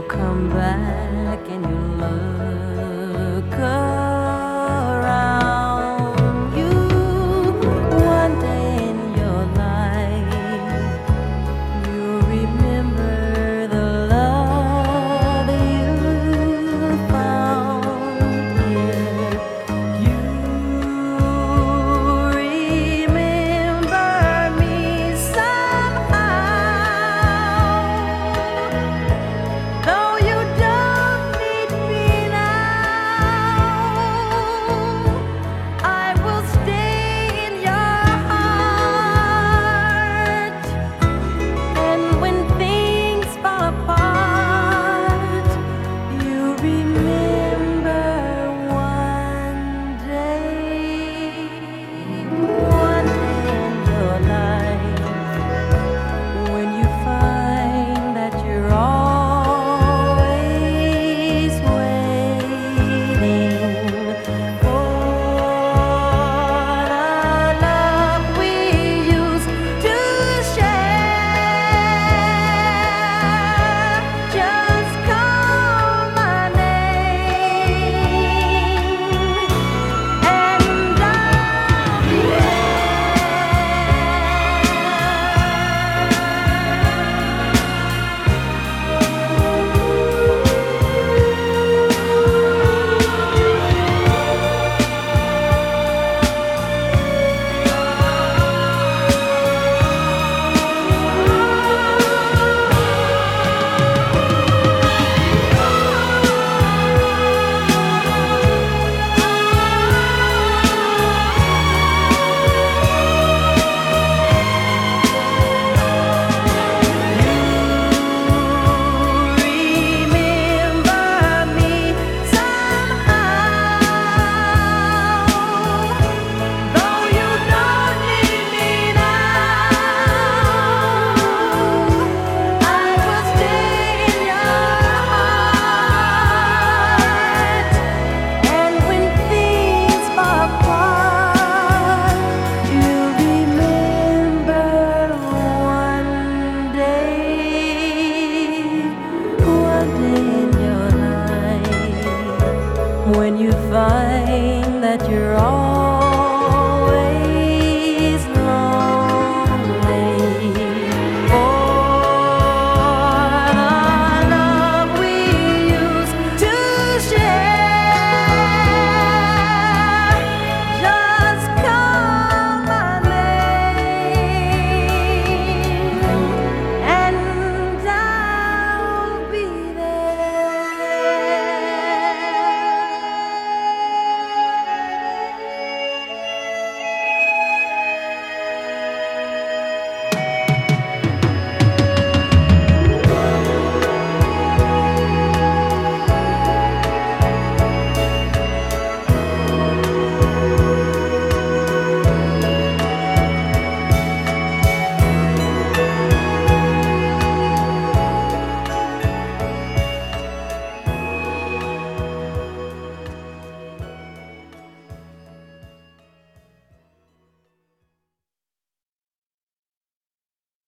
come back and you look around you one day in your life, you remember the love you found here. You remember me somehow, though you don't need me now. I will stay in your heart, and when things fall apart, you remember one day in your life, when you find that you're always waiting for the love we used to share. Just call my name and I'll be when you find that you're all